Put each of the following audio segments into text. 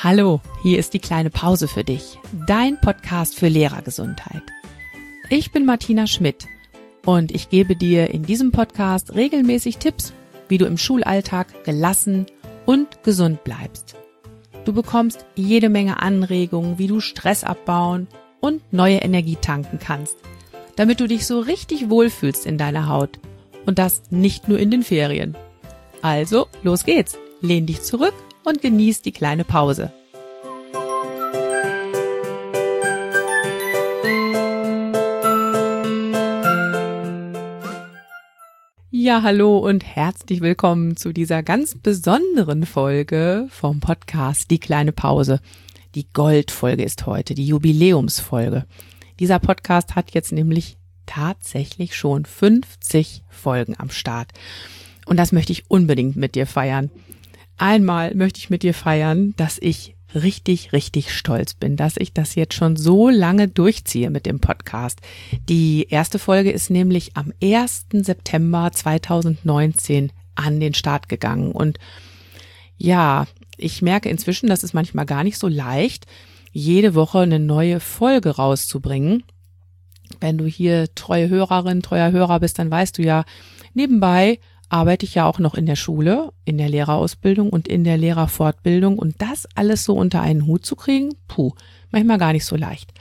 Hallo, hier ist die kleine Pause für dich, dein Podcast für Lehrergesundheit. Ich bin Martina Schmidt und ich gebe dir in diesem Podcast regelmäßig Tipps, wie du im Schulalltag gelassen und gesund bleibst. Du bekommst jede Menge Anregungen, wie du Stress abbauen und neue Energie tanken kannst, damit du dich so richtig wohlfühlst in deiner Haut und das nicht nur in den Ferien. Also, los geht's, lehn dich zurück und genieß die kleine Pause. Ja, hallo und herzlich willkommen zu dieser ganz besonderen Folge vom Podcast Die kleine Pause. Die Goldfolge ist heute, die Jubiläumsfolge. Dieser Podcast hat jetzt nämlich tatsächlich schon 50 Folgen am Start. Und das möchte ich unbedingt mit dir feiern. Einmal möchte ich mit dir feiern, dass ich richtig stolz bin, dass ich das jetzt schon so lange durchziehe mit dem Podcast. Die erste Folge ist nämlich am 1. September 2019 an den Start gegangen. Und ja, ich merke inzwischen, das ist manchmal gar nicht so leicht, jede Woche eine neue Folge rauszubringen. Wenn du hier treue Hörerin, treuer Hörer bist, dann weißt du ja, nebenbei arbeite ich ja auch noch in der Schule, in der Lehrerausbildung und in der Lehrerfortbildung und das alles so unter einen Hut zu kriegen, manchmal gar nicht so leicht.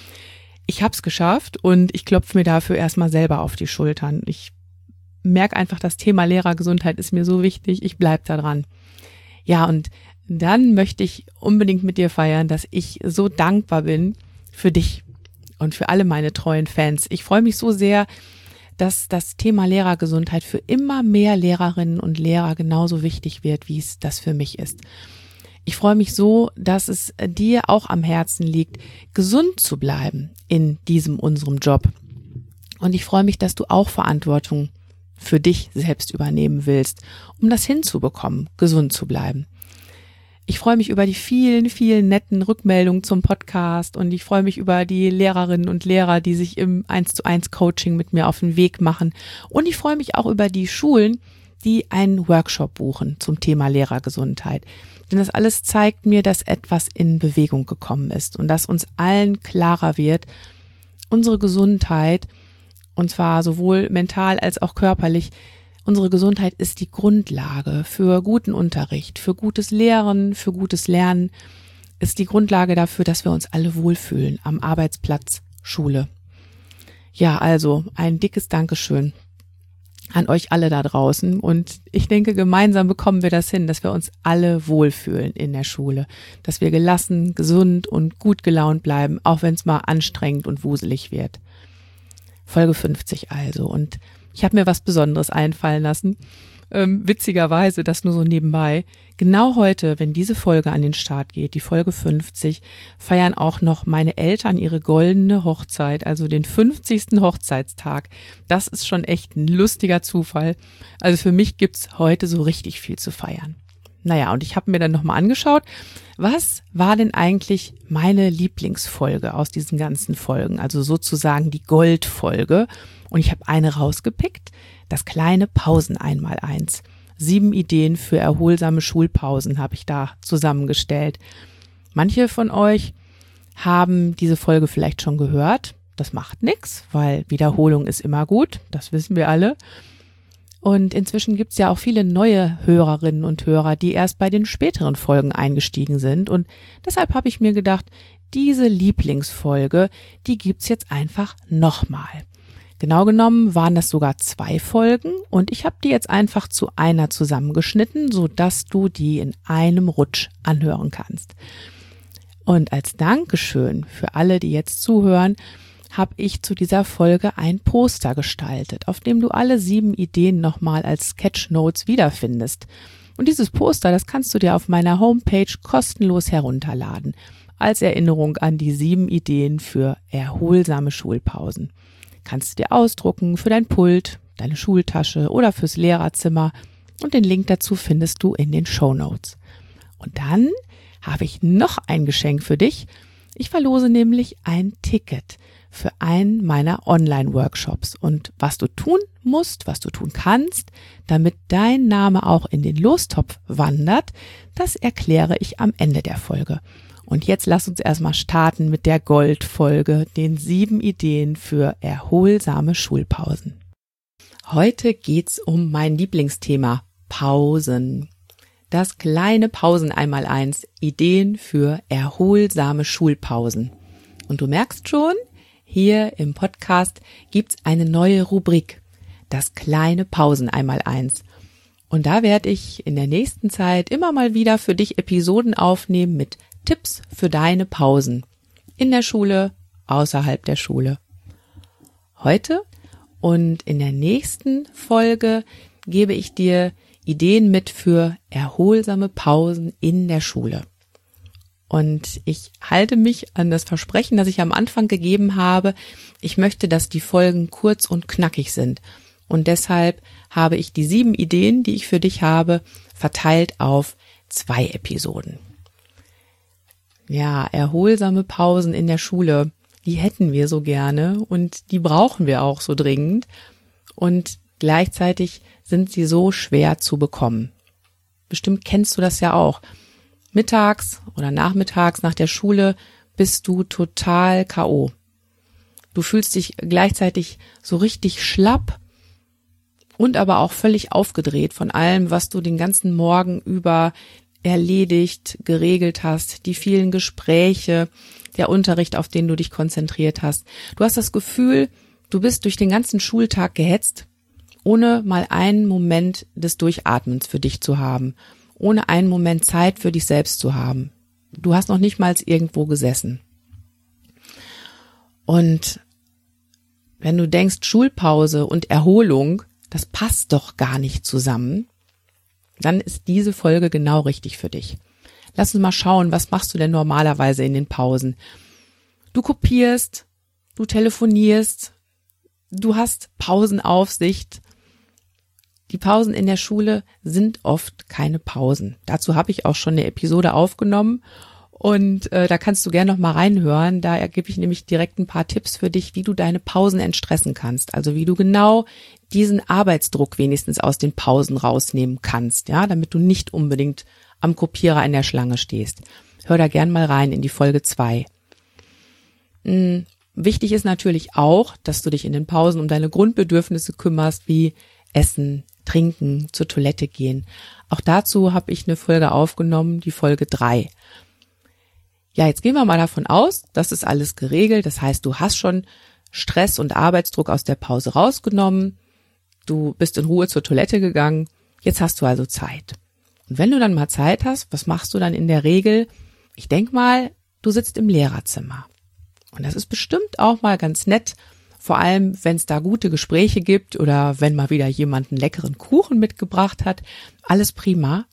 Ich habe es geschafft und ich klopfe mir dafür erstmal selber auf die Schultern. Ich merke einfach, das Thema Lehrergesundheit ist mir so wichtig, ich bleib da dran. Ja, und dann möchte ich unbedingt mit dir feiern, dass ich so dankbar bin für dich und für alle meine treuen Fans. Ich freue mich so sehr, dass das Thema Lehrergesundheit für immer mehr Lehrerinnen und Lehrer genauso wichtig wird, wie es das für mich ist. Ich freue mich so, dass es dir auch am Herzen liegt, gesund zu bleiben in diesem unserem Job. Und ich freue mich, dass du auch Verantwortung für dich selbst übernehmen willst, um das hinzubekommen, gesund zu bleiben. Ich freue mich über die vielen netten Rückmeldungen zum Podcast und ich freue mich über die Lehrerinnen und Lehrer, die sich im 1:1 Coaching mit mir auf den Weg machen. Und ich freue mich auch über die Schulen, die einen Workshop buchen zum Thema Lehrergesundheit. Denn das alles zeigt mir, dass etwas in Bewegung gekommen ist und dass uns allen klarer wird, unsere Gesundheit, und zwar sowohl mental als auch körperlich, unsere Gesundheit ist die Grundlage für guten Unterricht, für gutes Lehren, für gutes Lernen, ist die Grundlage dafür, dass wir uns alle wohlfühlen am Arbeitsplatz, Schule. Ja, also ein dickes Dankeschön an euch alle da draußen und ich denke, gemeinsam bekommen wir das hin, dass wir uns alle wohlfühlen in der Schule, dass wir gelassen, gesund und gut gelaunt bleiben, auch wenn es mal anstrengend und wuselig wird. Folge 50 also und ich habe mir was Besonderes einfallen lassen. Witzigerweise, das nur so nebenbei. Genau heute, wenn diese Folge an den Start geht, die Folge 50, feiern auch noch meine Eltern ihre goldene Hochzeit, also den 50. Hochzeitstag. Das ist schon echt ein lustiger Zufall. Also für mich gibt's heute so richtig viel zu feiern. Naja, und ich habe mir dann nochmal angeschaut, was war denn eigentlich meine Lieblingsfolge aus diesen ganzen Folgen, also sozusagen die Goldfolge. Und ich habe eine rausgepickt, das kleine Pausen 1x1. 7 Ideen für erholsame Schulpausen habe ich da zusammengestellt. Manche von euch haben diese Folge vielleicht schon gehört. Das macht nichts, weil Wiederholung ist immer gut, das wissen wir alle. Und inzwischen gibt's ja auch viele neue Hörerinnen und Hörer, die erst bei den späteren Folgen eingestiegen sind. Und deshalb habe ich mir gedacht, diese Lieblingsfolge, die gibt's jetzt einfach nochmal. Genau genommen waren das sogar 2 Folgen und ich habe die jetzt einfach zu einer zusammengeschnitten, sodass du die in einem Rutsch anhören kannst. Und als Dankeschön für alle, die jetzt zuhören, habe ich zu dieser Folge ein Poster gestaltet, auf dem du alle 7 Ideen nochmal als Sketchnotes wiederfindest. Und dieses Poster, das kannst du dir auf meiner Homepage kostenlos herunterladen, als Erinnerung an die 7 Ideen für erholsame Schulpausen. Kannst du dir ausdrucken für dein Pult, deine Schultasche oder fürs Lehrerzimmer und den Link dazu findest du in den Shownotes. Und dann habe ich noch ein Geschenk für dich. Ich verlose nämlich ein Ticket für einen meiner Online-Workshops. Und was du tun musst, was du tun kannst, damit dein Name auch in den Lostopf wandert, das erkläre ich am Ende der Folge. Und jetzt lass uns erstmal starten mit der Goldfolge, den 7 Ideen für erholsame Schulpausen. Heute geht's um mein Lieblingsthema, Pausen. Das kleine Pausen einmal 1, Ideen für erholsame Schulpausen. Und du merkst schon, hier im Podcast gibt's eine neue Rubrik, das kleine Pausen einmal 1. Und da werde ich in der nächsten Zeit immer mal wieder für dich Episoden aufnehmen mit Tipps für deine Pausen. In der Schule, außerhalb der Schule. Heute und in der nächsten Folge gebe ich dir Ideen mit für erholsame Pausen in der Schule. Und ich halte mich an das Versprechen, das ich am Anfang gegeben habe. Ich möchte, dass die Folgen kurz und knackig sind. Und deshalb habe ich die 7 Ideen, die ich für dich habe, verteilt auf 2 Episoden. Ja, erholsame Pausen in der Schule, die hätten wir so gerne und die brauchen wir auch so dringend. Und gleichzeitig sind sie so schwer zu bekommen. Bestimmt kennst du das ja auch. Mittags oder nachmittags nach der Schule bist du total K.O. Du fühlst dich gleichzeitig so richtig schlapp und aber auch völlig aufgedreht von allem, was du den ganzen Morgen über erledigt, geregelt hast, die vielen Gespräche, der Unterricht, auf den du dich konzentriert hast. Du hast das Gefühl, du bist durch den ganzen Schultag gehetzt, ohne mal einen Moment des Durchatmens für dich zu haben, ohne einen Moment Zeit für dich selbst zu haben. Du hast noch nicht mal irgendwo gesessen. Und wenn du denkst, Schulpause und Erholung, das passt doch gar nicht zusammen, dann ist diese Folge genau richtig für dich. Lass uns mal schauen, was machst du denn normalerweise in den Pausen? Du kopierst, du telefonierst, du hast Pausenaufsicht. Die Pausen in der Schule sind oft keine Pausen. Dazu habe ich auch schon eine Episode aufgenommen und da kannst du gerne noch mal reinhören. Da gebe ich nämlich direkt ein paar Tipps für dich, wie du deine Pausen entstressen kannst. Also wie du genau diesen Arbeitsdruck wenigstens aus den Pausen rausnehmen kannst, ja, damit du nicht unbedingt am Kopierer in der Schlange stehst. Hör da gern mal rein in die Folge 2. Wichtig ist natürlich auch, dass du dich in den Pausen um deine Grundbedürfnisse kümmerst, wie Essen, Trinken, zur Toilette gehen. Auch dazu habe ich eine Folge aufgenommen, die Folge 3. Ja, jetzt gehen wir mal davon aus, das ist alles geregelt. Das heißt, du hast schon Stress und Arbeitsdruck aus der Pause rausgenommen. Du bist in Ruhe zur Toilette gegangen. Jetzt hast du also Zeit. Und wenn du dann mal Zeit hast, was machst du dann in der Regel? Ich denke mal, du sitzt im Lehrerzimmer. Und das ist bestimmt auch mal ganz nett, vor allem, wenn es da gute Gespräche gibt oder wenn mal wieder jemand einen leckeren Kuchen mitgebracht hat. Alles prima.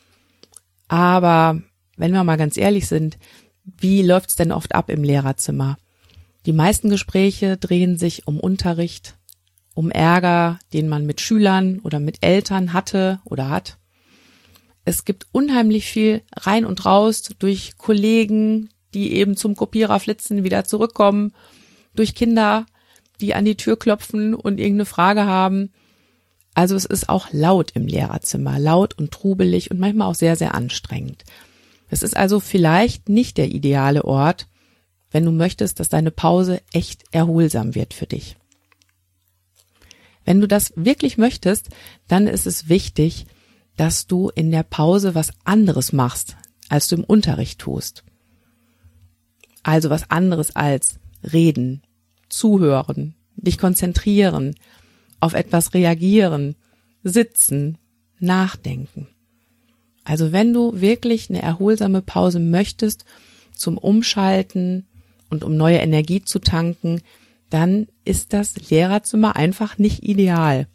Aber wenn wir mal ganz ehrlich sind, wie läuft's denn oft ab im Lehrerzimmer? Die meisten Gespräche drehen sich um Unterricht, um Ärger, den man mit Schülern oder mit Eltern hatte oder hat. Es gibt unheimlich viel rein und raus durch Kollegen, die eben zum Kopierer flitzen, wieder zurückkommen, durch Kinder, die an die Tür klopfen und irgendeine Frage haben. Also es ist auch laut im Lehrerzimmer, laut und trubelig und manchmal auch sehr, sehr anstrengend. Es ist also vielleicht nicht der ideale Ort, wenn du möchtest, dass deine Pause echt erholsam wird für dich. Wenn du das wirklich möchtest, dann ist es wichtig, dass du in der Pause was anderes machst, als du im Unterricht tust. Also was anderes als reden, zuhören, dich konzentrieren, auf etwas reagieren, sitzen, nachdenken. Also wenn du wirklich eine erholsame Pause möchtest zum Umschalten und um neue Energie zu tanken, dann ist das Lehrerzimmer einfach nicht ideal.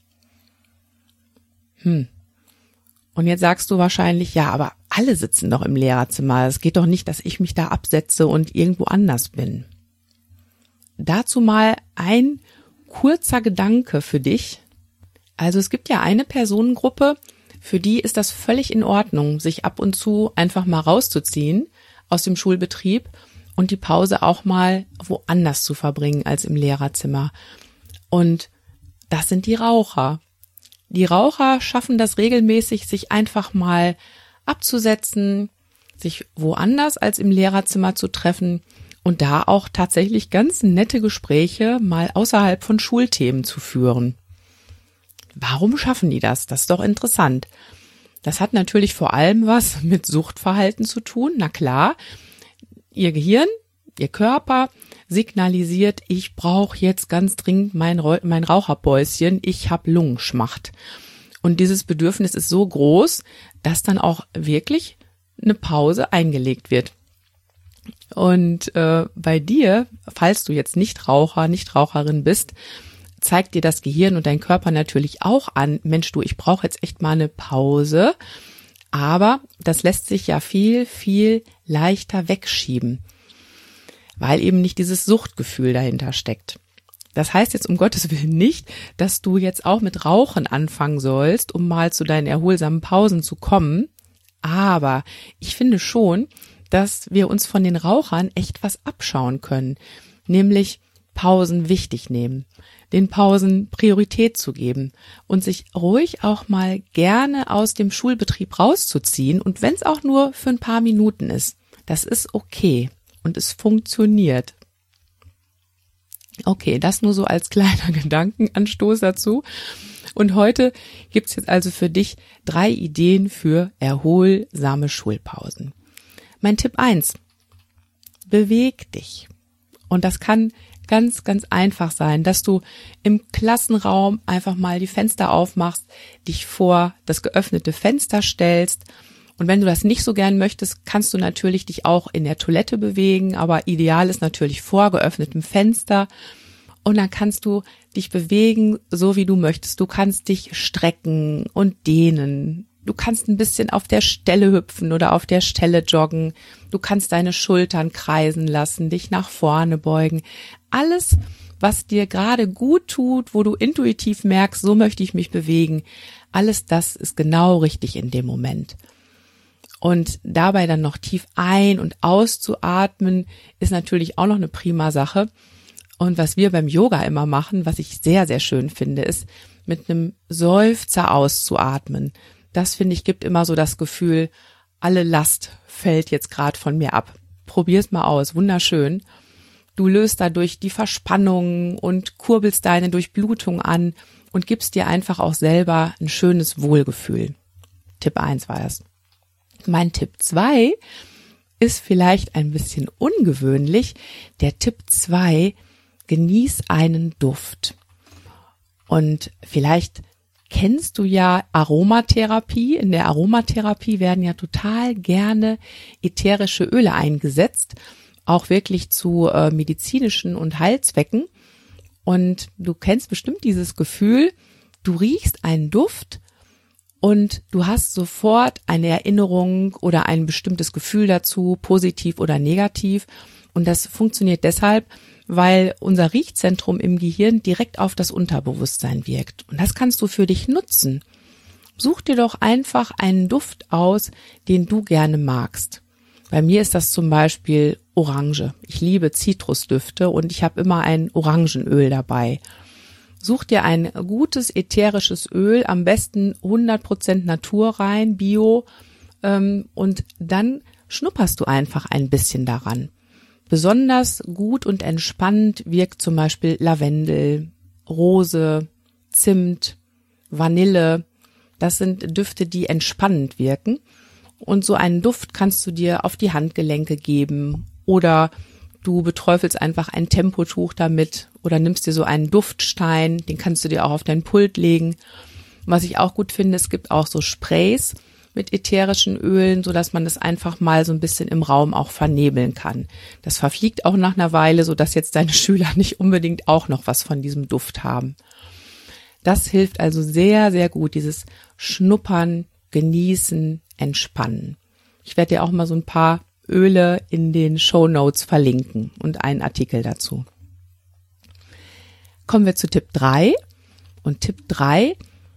Und jetzt sagst du wahrscheinlich, ja, aber alle sitzen doch im Lehrerzimmer. Es geht doch nicht, dass ich mich da absetze und irgendwo anders bin. Dazu mal ein kurzer Gedanke für dich. Also es gibt ja eine Personengruppe, für die ist das völlig in Ordnung, sich ab und zu einfach mal rauszuziehen aus dem Schulbetrieb und die Pause auch mal woanders zu verbringen als im Lehrerzimmer. Und das sind die Raucher. Die Raucher schaffen das regelmäßig, sich einfach mal abzusetzen, sich woanders als im Lehrerzimmer zu treffen und da auch tatsächlich ganz nette Gespräche mal außerhalb von Schulthemen zu führen. Warum schaffen die das? Das ist doch interessant. Das hat natürlich vor allem was mit Suchtverhalten zu tun. Na klar, ihr Gehirn, ihr Körper signalisiert, ich brauche jetzt ganz dringend mein Raucherpäuschen, ich habe Lungenschmacht. Und dieses Bedürfnis ist so groß, dass dann auch wirklich eine Pause eingelegt wird. Und bei dir, falls du jetzt Nichtraucher, Nichtraucherin bist, zeigt dir das Gehirn und dein Körper natürlich auch an, Mensch du, ich brauche jetzt echt mal eine Pause. Aber das lässt sich ja viel, viel leichter wegschieben, weil eben nicht dieses Suchtgefühl dahinter steckt. Das heißt jetzt um Gottes Willen nicht, dass du jetzt auch mit Rauchen anfangen sollst, um mal zu deinen erholsamen Pausen zu kommen. Aber ich finde schon, dass wir uns von den Rauchern echt was abschauen können, nämlich Pausen wichtig nehmen, den Pausen Priorität zu geben und sich ruhig auch mal gerne aus dem Schulbetrieb rauszuziehen und wenn es auch nur für ein paar Minuten ist, das ist okay und es funktioniert. Okay, das nur so als kleiner Gedankenanstoß dazu. Und heute gibt's jetzt also für dich 3 Ideen für erholsame Schulpausen. Mein Tipp 1, beweg dich. Und das kann ganz, ganz einfach sein, dass du im Klassenraum einfach mal die Fenster aufmachst, dich vor das geöffnete Fenster stellst. Und wenn du das nicht so gern möchtest, kannst du natürlich dich auch in der Toilette bewegen, aber ideal ist natürlich vor geöffnetem Fenster. Und dann kannst du dich bewegen, so wie du möchtest. Du kannst dich strecken und dehnen. Du kannst ein bisschen auf der Stelle hüpfen oder auf der Stelle joggen. Du kannst deine Schultern kreisen lassen, dich nach vorne beugen. Alles, was dir gerade gut tut, wo du intuitiv merkst, so möchte ich mich bewegen, alles das ist genau richtig in dem Moment. Und dabei dann noch tief ein- und auszuatmen, ist natürlich auch noch eine prima Sache. Und was wir beim Yoga immer machen, was ich sehr, sehr schön finde, ist mit einem Seufzer auszuatmen. Das, finde ich, gibt immer so das Gefühl, alle Last fällt jetzt gerade von mir ab. Probier's mal aus, wunderschön. Du löst dadurch die Verspannung und kurbelst deine Durchblutung an und gibst dir einfach auch selber ein schönes Wohlgefühl. Tipp 1 war das. Mein Tipp 2 ist vielleicht ein bisschen ungewöhnlich. Der Tipp 2, genieß einen Duft. Und vielleicht kennst du ja Aromatherapie. In der Aromatherapie werden ja total gerne ätherische Öle eingesetzt, auch wirklich zu medizinischen und Heilzwecken. Und du kennst bestimmt dieses Gefühl, du riechst einen Duft und du hast sofort eine Erinnerung oder ein bestimmtes Gefühl dazu, positiv oder negativ. Und das funktioniert deshalb, weil unser Riechzentrum im Gehirn direkt auf das Unterbewusstsein wirkt. Und das kannst du für dich nutzen. Such dir doch einfach einen Duft aus, den du gerne magst. Bei mir ist das zum Beispiel Orange. Ich liebe Zitrusdüfte und ich habe immer ein Orangenöl dabei. Such dir ein gutes ätherisches Öl, am besten 100% naturrein, bio, und dann schnupperst du einfach ein bisschen daran. Besonders gut und entspannend wirkt zum Beispiel Lavendel, Rose, Zimt, Vanille. Das sind Düfte, die entspannend wirken. Und so einen Duft kannst du dir auf die Handgelenke geben oder du beträufelst einfach ein Tempotuch damit oder nimmst dir so einen Duftstein, den kannst du dir auch auf dein Pult legen. Was ich auch gut finde, es gibt auch so Sprays mit ätherischen Ölen, so dass man das einfach mal so ein bisschen im Raum auch vernebeln kann. Das verfliegt auch nach einer Weile, so dass jetzt deine Schüler nicht unbedingt auch noch was von diesem Duft haben. Das hilft also sehr, sehr gut, dieses Schnuppern, Genießen, Entspannen. Ich werde dir auch mal so ein paar Öle in den Shownotes verlinken und einen Artikel dazu. Kommen wir zu Tipp 3. Und Tipp 3,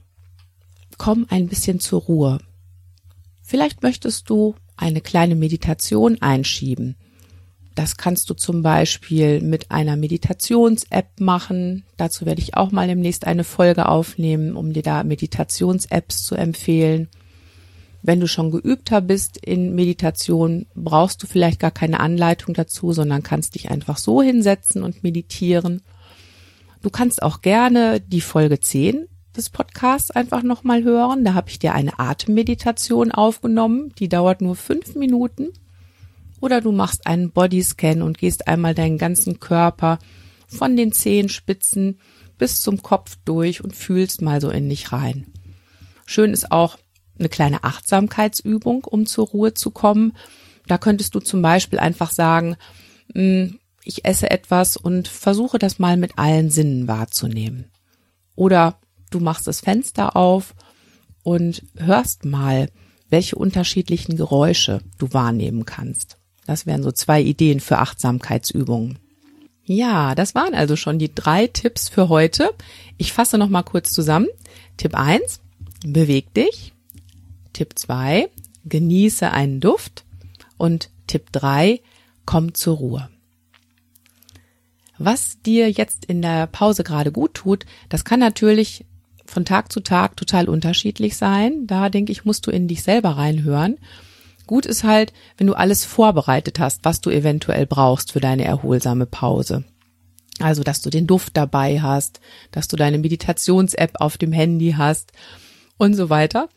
komm ein bisschen zur Ruhe. Vielleicht möchtest du eine kleine Meditation einschieben. Das kannst du zum Beispiel mit einer Meditations-App machen. Dazu werde ich auch mal demnächst eine Folge aufnehmen, um dir da Meditations-Apps zu empfehlen. Wenn du schon geübter bist in Meditation, brauchst du vielleicht gar keine Anleitung dazu, sondern kannst dich einfach so hinsetzen und meditieren. Du kannst auch gerne die Folge 10 des Podcasts einfach nochmal hören. Da habe ich dir eine Atemmeditation aufgenommen, die dauert nur 5 Minuten. Oder du machst einen Bodyscan und gehst einmal deinen ganzen Körper von den Zehenspitzen bis zum Kopf durch und fühlst mal so in dich rein. Schön ist auch eine kleine Achtsamkeitsübung, um zur Ruhe zu kommen. Da könntest du zum Beispiel einfach sagen, ich esse etwas und versuche das mal mit allen Sinnen wahrzunehmen. Oder du machst das Fenster auf und hörst mal, welche unterschiedlichen Geräusche du wahrnehmen kannst. Das wären so 2 Ideen für Achtsamkeitsübungen. Ja, das waren also schon die 3 Tipps für heute. Ich fasse noch mal kurz zusammen. Tipp 1, beweg dich. Tipp 2, genieße einen Duft. Und Tipp 3, komm zur Ruhe. Was dir jetzt in der Pause gerade gut tut, das kann natürlich von Tag zu Tag total unterschiedlich sein. Da denke ich, musst du in dich selber reinhören. Gut ist halt, wenn du alles vorbereitet hast, was du eventuell brauchst für deine erholsame Pause. Also, dass du den Duft dabei hast, dass du deine Meditations-App auf dem Handy hast und so weiter.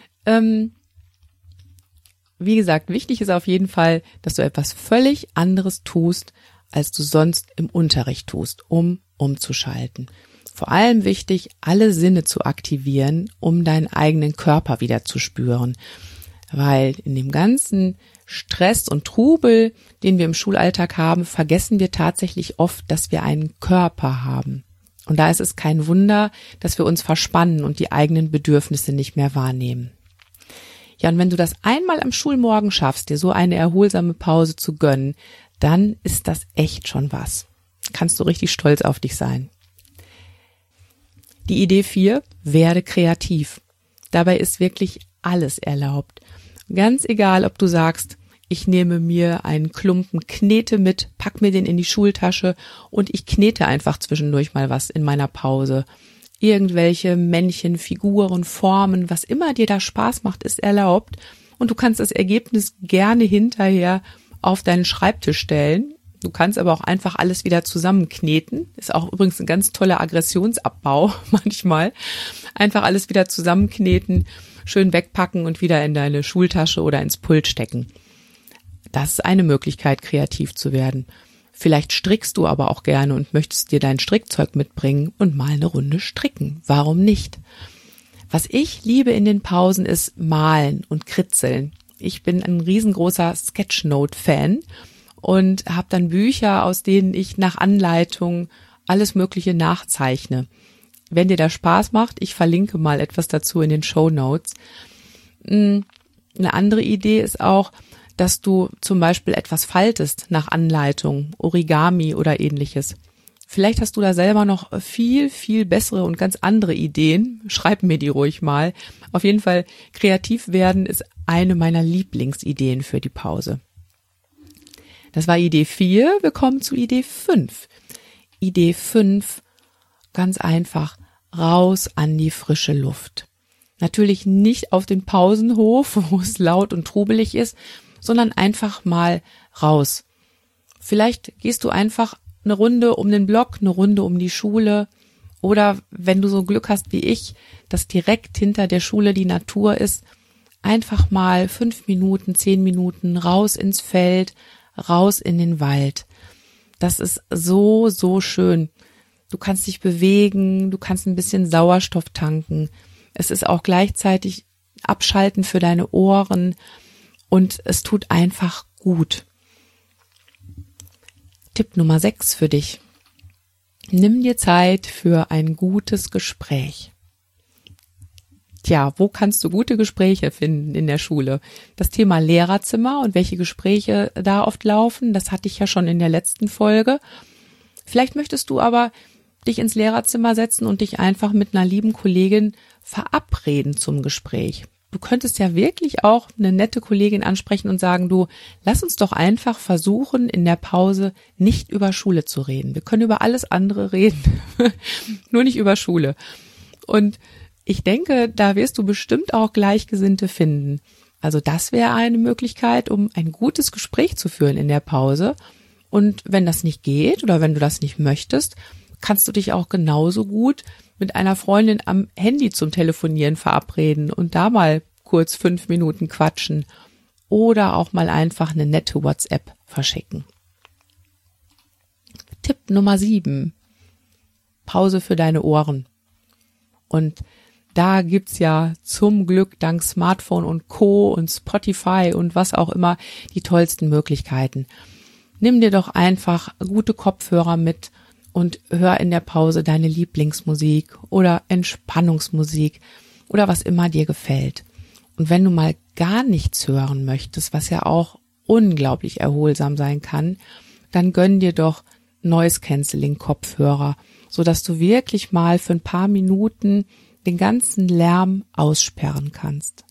Wie gesagt, wichtig ist auf jeden Fall, dass du etwas völlig anderes tust, als du sonst im Unterricht tust, um umzuschalten. Vor allem wichtig, alle Sinne zu aktivieren, um deinen eigenen Körper wieder zu spüren. Weil in dem ganzen Stress und Trubel, den wir im Schulalltag haben, vergessen wir tatsächlich oft, dass wir einen Körper haben. Und da ist es kein Wunder, dass wir uns verspannen und die eigenen Bedürfnisse nicht mehr wahrnehmen. Ja, und wenn du das einmal am Schulmorgen schaffst, dir so eine erholsame Pause zu gönnen, dann ist das echt schon was. Kannst du richtig stolz auf dich sein. Die Idee 4, werde kreativ. Dabei ist wirklich alles erlaubt. Ganz egal, ob du sagst, ich nehme mir einen Klumpen Knete mit, pack mir den in die Schultasche und ich knete einfach zwischendurch mal was in meiner Pause. Irgendwelche Männchen, Figuren, Formen, was immer dir da Spaß macht, ist erlaubt. Und du kannst das Ergebnis gerne hinterher auf deinen Schreibtisch stellen. Du kannst aber auch einfach alles wieder zusammenkneten. Ist auch übrigens ein ganz toller Aggressionsabbau manchmal. Einfach alles wieder zusammenkneten, schön wegpacken und wieder in deine Schultasche oder ins Pult stecken. Das ist eine Möglichkeit, kreativ zu werden. Vielleicht strickst du aber auch gerne und möchtest dir dein Strickzeug mitbringen und mal eine Runde stricken. Warum nicht? Was ich liebe in den Pausen ist Malen und Kritzeln. Ich bin ein riesengroßer Sketchnote-Fan und habe dann Bücher, aus denen ich nach Anleitung alles Mögliche nachzeichne. Wenn dir das Spaß macht, ich verlinke mal etwas dazu in den Shownotes. Eine andere Idee ist auch, dass du zum Beispiel etwas faltest nach Anleitung, Origami oder ähnliches. Vielleicht hast du da selber noch viel, viel bessere und ganz andere Ideen. Schreib mir die ruhig mal. Auf jeden Fall, kreativ werden ist eine meiner Lieblingsideen für die Pause. Das war Idee 4. Wir kommen zu Idee 5. Idee 5, ganz einfach, raus an die frische Luft. Natürlich nicht auf den Pausenhof, wo es laut und trubelig ist, sondern einfach mal raus. Vielleicht gehst du einfach eine Runde um den Block, eine Runde um die Schule oder wenn du so Glück hast wie ich, dass direkt hinter der Schule die Natur ist, einfach mal 5 Minuten, 10 Minuten raus ins Feld, raus in den Wald. Das ist so, so schön. Du kannst dich bewegen, du kannst ein bisschen Sauerstoff tanken. Es ist auch gleichzeitig Abschalten für deine Ohren und es tut einfach gut. Tipp Nummer 6 für dich. Nimm dir Zeit für ein gutes Gespräch. Tja, wo kannst du gute Gespräche finden in der Schule? Das Thema Lehrerzimmer und welche Gespräche da oft laufen, das hatte ich ja schon in der letzten Folge. Vielleicht möchtest du aber dich ins Lehrerzimmer setzen und dich einfach mit einer lieben Kollegin verabreden zum Gespräch. du könntest ja wirklich auch eine nette Kollegin ansprechen und sagen, du, lass uns doch einfach versuchen, in der Pause nicht über Schule zu reden. Wir können über alles andere reden, nur nicht über Schule. Und ich denke, da wirst du bestimmt auch Gleichgesinnte finden. Also das wäre eine Möglichkeit, um ein gutes Gespräch zu führen in der Pause. Und wenn das nicht geht oder wenn du das nicht möchtest, kannst du dich auch genauso gut mit einer Freundin am Handy zum Telefonieren verabreden und da mal kurz 5 Minuten quatschen oder auch mal einfach eine nette WhatsApp verschicken. Tipp Nummer 7. Pause für deine Ohren. Und da gibt's ja zum Glück dank Smartphone und Co. und Spotify und was auch immer die tollsten Möglichkeiten. Nimm dir doch einfach gute Kopfhörer mit und hör in der Pause deine Lieblingsmusik oder Entspannungsmusik oder was immer dir gefällt. Und wenn du mal gar nichts hören möchtest, was ja auch unglaublich erholsam sein kann, dann gönn dir doch Noise-Canceling-Kopfhörer, sodass du wirklich mal für ein paar Minuten den ganzen Lärm aussperren kannst.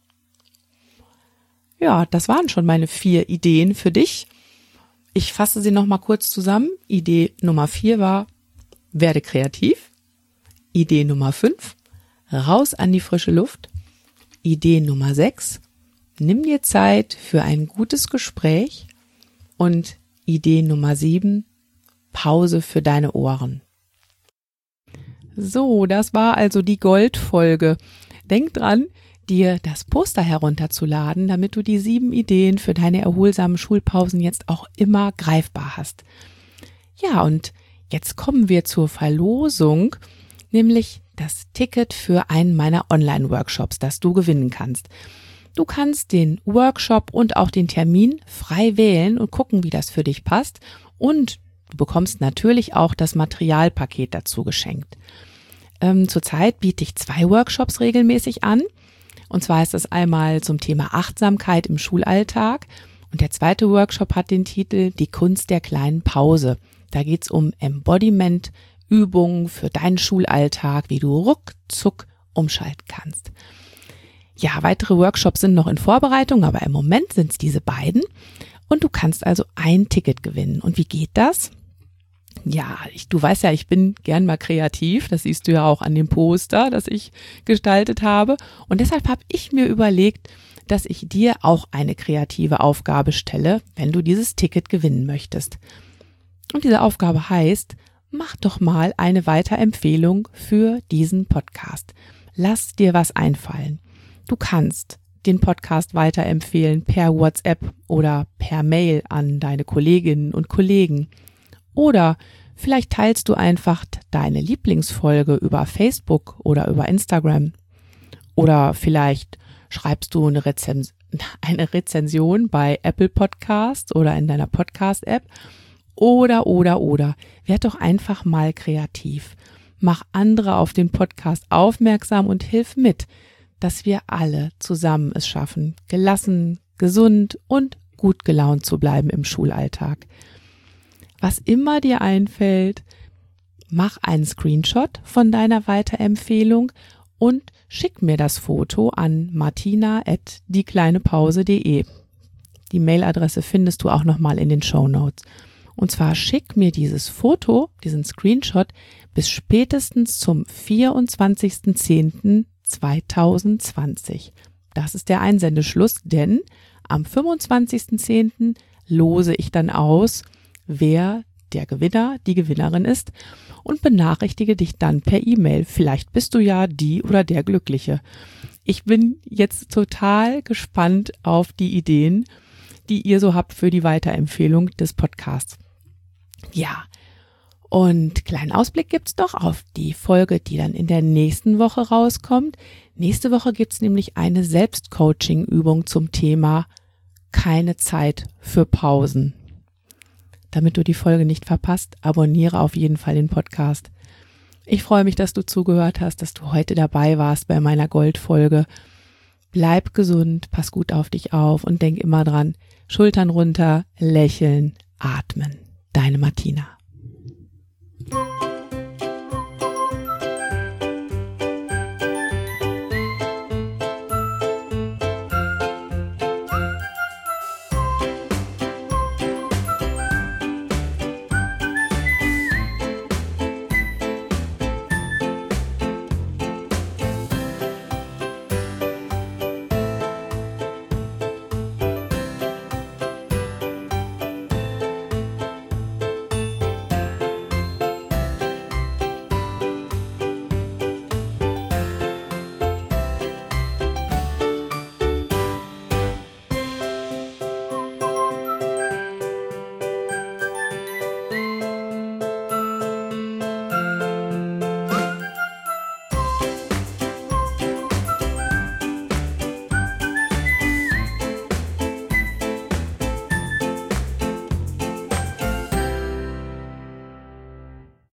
Ja, das waren schon meine 4 Ideen für dich. Ich fasse sie noch mal kurz zusammen. Idee Nummer 4 war, werde kreativ. Idee Nummer 5, raus an die frische Luft. Idee Nummer 6, nimm dir Zeit für ein gutes Gespräch. Und Idee Nummer 7, Pause für deine Ohren. So, das war also die Goldfolge. Denk dran, dir das Poster herunterzuladen, damit du die 7 Ideen für deine erholsamen Schulpausen jetzt auch immer greifbar hast. Ja, und jetzt kommen wir zur Verlosung, nämlich das Ticket für einen meiner Online-Workshops, das du gewinnen kannst. Du kannst den Workshop und auch den Termin frei wählen und gucken, wie das für dich passt. Und du bekommst natürlich auch das Materialpaket dazu geschenkt. Zurzeit biete ich 2 Workshops regelmäßig an. Und zwar ist das einmal zum Thema Achtsamkeit im Schulalltag. Und der zweite Workshop hat den Titel Die Kunst der kleinen Pause. Da geht's um Embodiment-Übungen für deinen Schulalltag, wie du ruckzuck umschalten kannst. Ja, weitere Workshops sind noch in Vorbereitung, aber im Moment sind es diese beiden. Und du kannst also ein Ticket gewinnen. Und wie geht das? Ja, du weißt ja, ich bin gern mal kreativ. Das siehst du ja auch an dem Poster, das ich gestaltet habe. Und deshalb habe ich mir überlegt, dass ich dir auch eine kreative Aufgabe stelle, wenn du dieses Ticket gewinnen möchtest. Und diese Aufgabe heißt, mach doch mal eine Weiterempfehlung für diesen Podcast. Lass dir was einfallen. Du kannst den Podcast weiterempfehlen per WhatsApp oder per Mail an deine Kolleginnen und Kollegen. Oder vielleicht teilst du einfach deine Lieblingsfolge über Facebook oder über Instagram. Oder vielleicht schreibst du eine Rezension bei Apple Podcasts oder in deiner Podcast-App. Oder. Werd doch einfach mal kreativ. Mach andere auf den Podcast aufmerksam und hilf mit, dass wir alle zusammen es schaffen, gelassen, gesund und gut gelaunt zu bleiben im Schulalltag. Was immer dir einfällt, mach einen Screenshot von deiner Weiterempfehlung und schick mir das Foto an martina@diekleinepause.de. Die Mailadresse findest du auch nochmal in den Shownotes. Und zwar schick mir dieses Foto, diesen Screenshot, bis spätestens zum 24.10.2020. Das ist der Einsendeschluss, denn am 25.10. lose ich dann aus, wer der Gewinner, die Gewinnerin ist und benachrichtige dich dann per E-Mail. Vielleicht bist du ja die oder der Glückliche. Ich bin jetzt total gespannt auf die Ideen, die ihr so habt für die Weiterempfehlung des Podcasts. Ja, und kleinen Ausblick gibt's doch auf die Folge, die dann in der nächsten Woche rauskommt. Nächste Woche gibt's nämlich eine Selbstcoaching-Übung zum Thema keine Zeit für Pausen. Damit du die Folge nicht verpasst, abonniere auf jeden Fall den Podcast. Ich freue mich, dass du zugehört hast, dass du heute dabei warst bei meiner Goldfolge. Bleib gesund, pass gut auf dich auf und denk immer dran, Schultern runter, lächeln, atmen. Deine Martina.